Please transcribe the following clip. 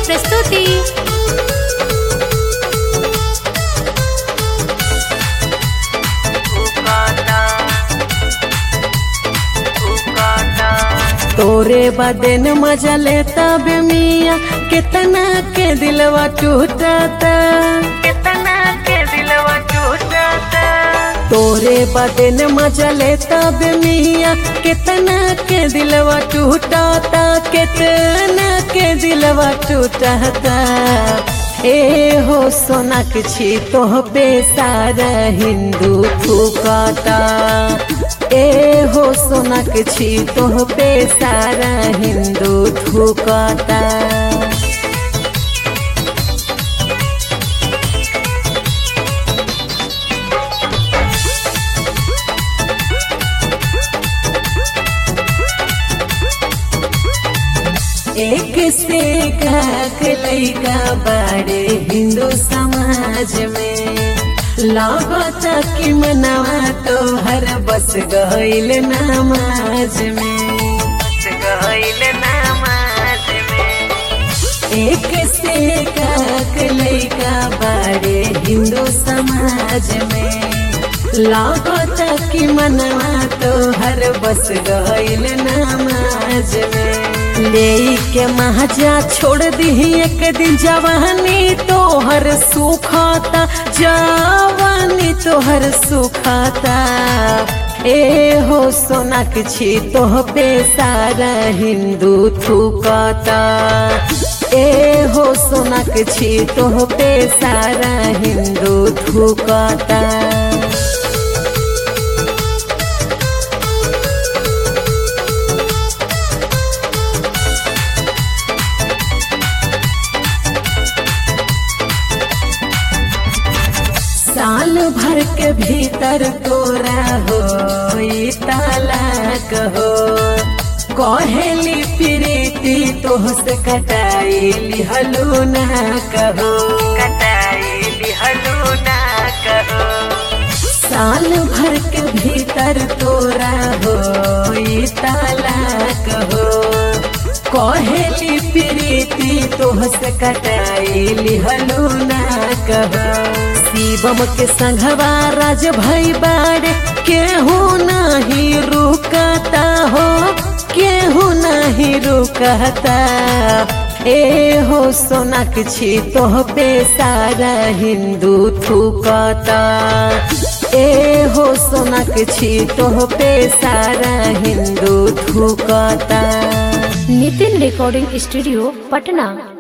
प्रस्तुति। तोरे बदन मजा लेता बे मिया, कितना के दिलवा टूटता, कितना के दिलवा टूटता। तोरे बदन मजा लेता बे मिया, कितना के दिलवा टूटता, कितना के दिलवा टूटता। ए हो सोनक छी तोह पे सारा हिंदू फूकता, ए हो सोनक छी तोह पे सारा हिंदू थूकता। एक से काक लैका बाड़े हिंदू समाज में, लागता कि मनवा तो हर बस गईल नमाज में, बस गईल नमाज में। एक से काक लैका बाड़े हिंदू समाज में, लागता कि मनवा तो हर बस गईल नमाज में। ले के महाजा छोड़ दी एक दिन जवानी तोहर सुखाता, जवानी तोहर सुखाता। ए हो सोनक छी तोह पे सारा हिंदू थूकता, ए हो सोनक छी तोह पे सारा हिंदू थूकता। साल भर के भीतर तोरा हो तलाक हो, कहेली प्रीति तोह से कटाई लिहलू ना कहो, कटाई लिहलू ना कहो। साल भर के भीतर तोरा हो तलाक हो, कहेली प्रीति तोह से कटाई लिहलू ना कहो। शिवम के संघवा राज भाई बाड़े, केहू नहीं रुकता हो, केहू नहीं रुकता। ए हो सोनक छी तोह पे सारा हिंदू थूकता, ए हो सोनक छी तोह पे सारा हिंदू थूकता। Nitin recording studio, Patna.